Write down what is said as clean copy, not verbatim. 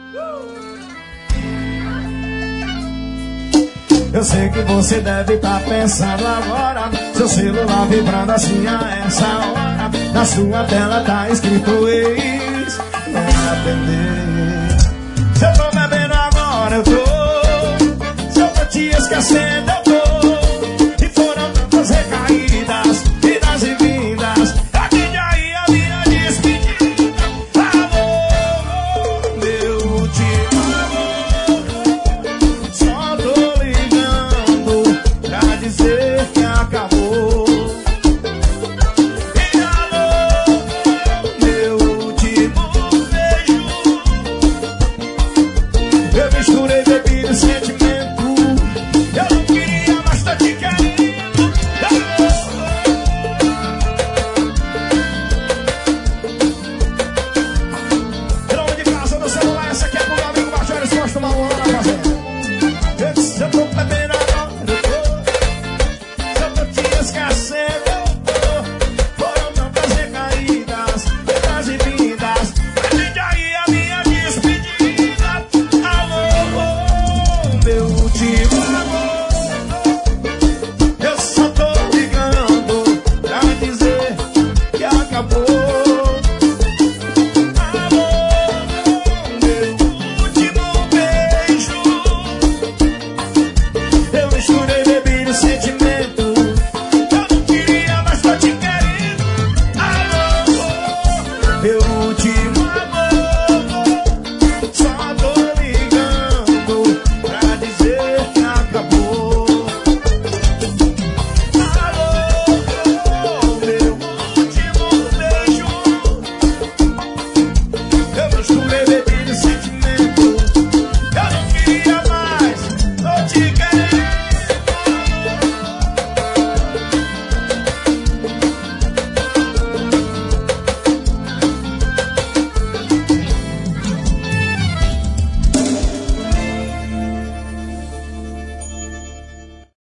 Eu sei que você deve estar pensando agora, seu celular vibrando assim a essa hora. Na sua tela tá escrito ex, não atender. Se eu tô bebendo agora eu tô, se eu tô te esquecendo